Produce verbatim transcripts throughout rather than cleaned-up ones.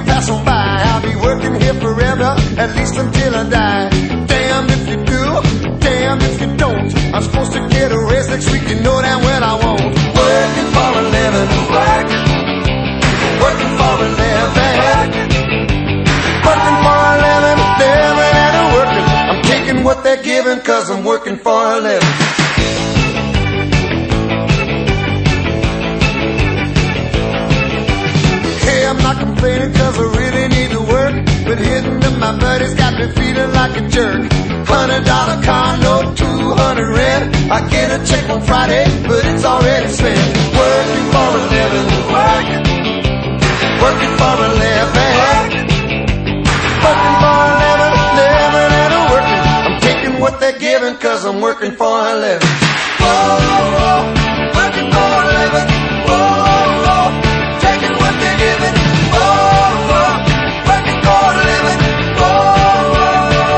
pass on by. I'll be working here forever, at least until I die. Damn if you do, damn if you don't. I'm supposed to get a raise next week, you know damn well I won't. Working for a living, working, working for a living, working for a living, living and working. I'm taking what they're giving, cause I'm working for a living. Hey, I'm not complaining cause I really need to work, but hitting up my buddies got me feeling like a jerk. Hundred dollar car note, two hundred rent. I get a check on Friday, but it's already spent. Working for a living, working, working for a living, working for a living, living and a working. I'm taking what they're giving, cause I'm working for a living. Whoa, whoa, working for a living. Whoa, whoa, taking what they're giving. Whoa, whoa, working for a living. Whoa, whoa.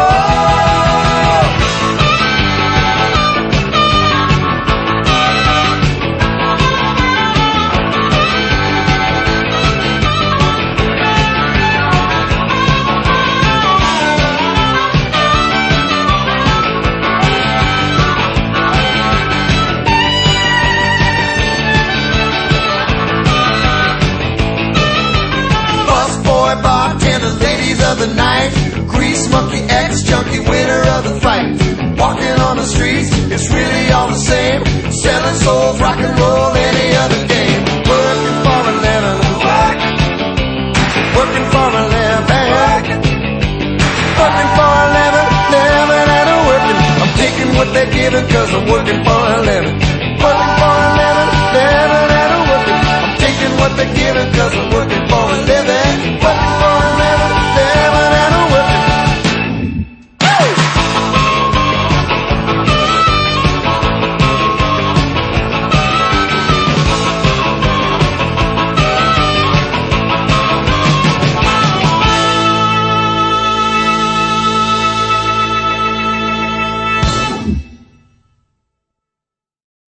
Bartender, ladies of the night, grease monkey, ex-junkie, winner of the fight. Walking on the streets, it's really all the same. Selling souls, rock and roll, any other game. Working for a living, working, working for a living, working, working for a living, living and a working. I'm taking what they're giving, cause I'm working for a living.